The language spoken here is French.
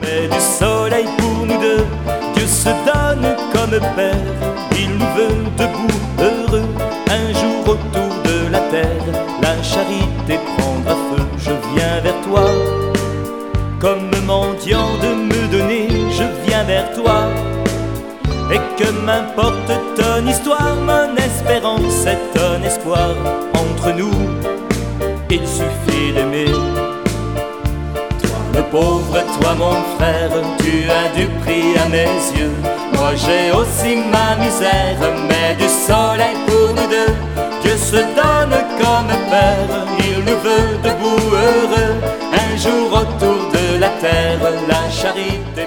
et du soleil pour nous deux. Dieu se donne comme père, il nous veut debout, heureux. Un jour autour de la terre, la charité prendra feu. Je viens vers toi, comme mendiant de me donner, je viens vers toi. Et que m'importe ton histoire, mon espérance est ton espoir. Entre nous, il suffit d'aimer. Toi le pauvre, toi mon frère, tu as du prix à mes yeux. Moi j'ai aussi ma misère, mais du soleil pour nous deux. Dieu se donne comme père, il nous veut debout heureux. Un jour autour de la terre, la charité